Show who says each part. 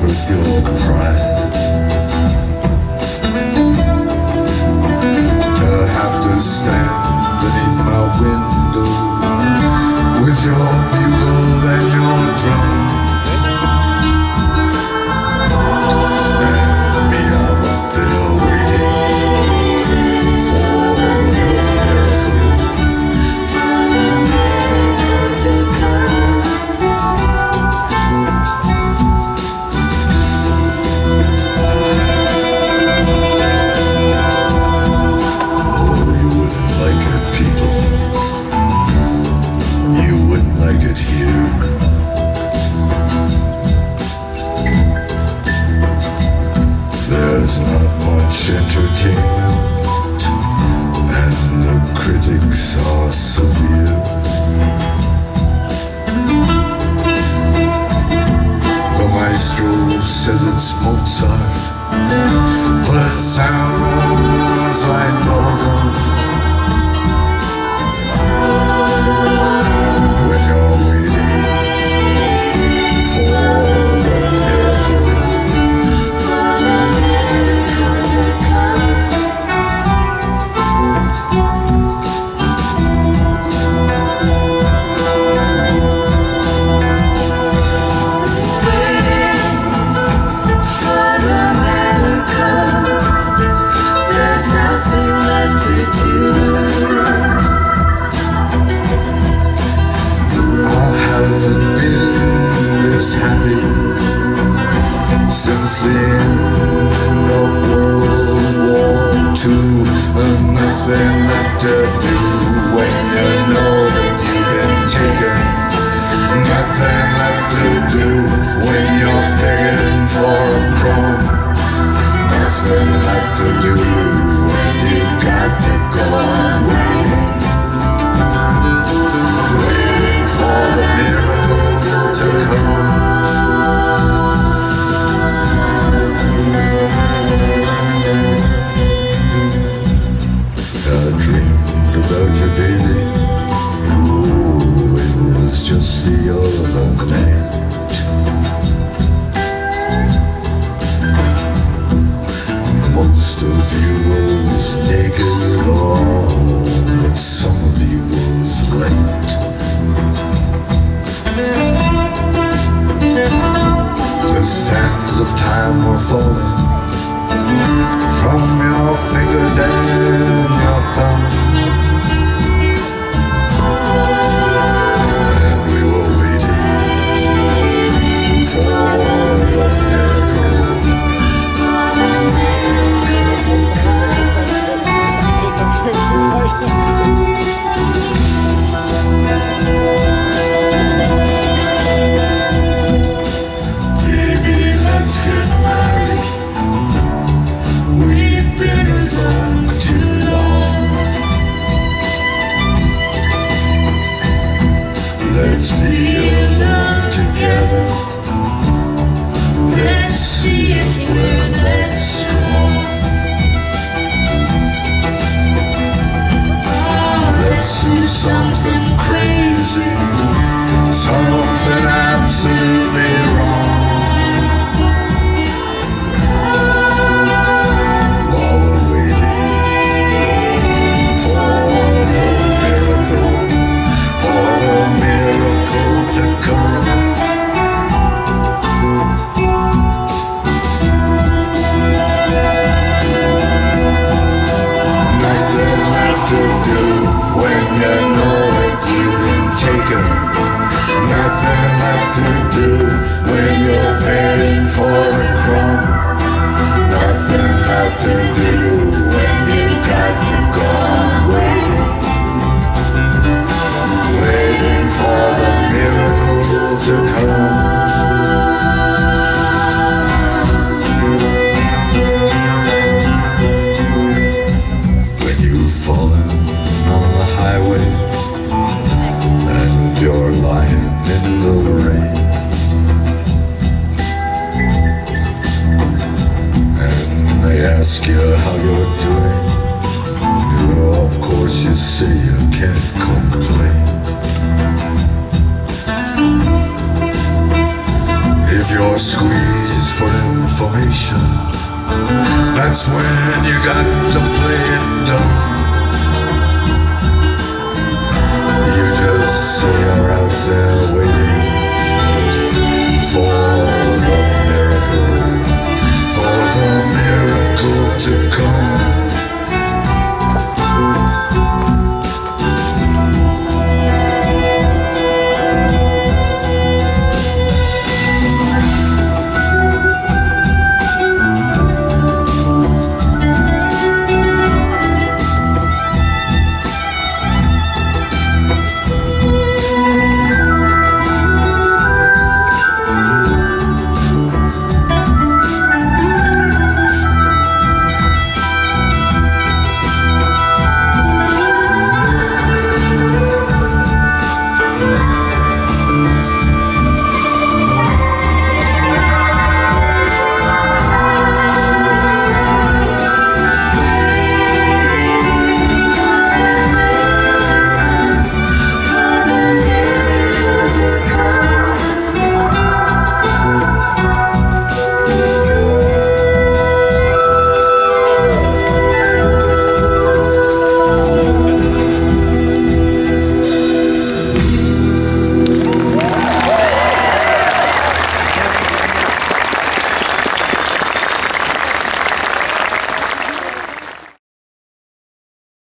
Speaker 1: hurt your pride. To have to stand beneath my window with your bugle and your drum. And me, I'm up there waiting for the miracle. Oh, you wouldn't like it, people. You wouldn't like it here. There's not much entertainment, and the critics are severe. The maestro says it's Mozart, but it sounds like bubblegum. When you're waiting for the miracle. Since the end of World War II, and nothing left to do when you know that you've been taken. Nothing left to do when you're begging for a crumb. Nothing left to do when you've got to go on waiting for the miracle to come. I dreamed about your baby. Oh, it was just the other night. Most of you was naked, oh, but some of you was late. The sands of time were falling from your fingers and your thumb, and we were waiting for the miracle to Baby, let's get married. We've been alone too long. Let's be alone together. Let's see if we're that strong. Let's do something crazy, something absolutely wrong. Nothing left to do when you're begging for a crumb. Nothing left to do when you've got to go on waiting for the miracle to come. When you've fallen on the highway and you're lying in the rain, and they ask you how you're doing, of course you say you can't complain. If you're squeezed for information, that's when you got to play it dumb.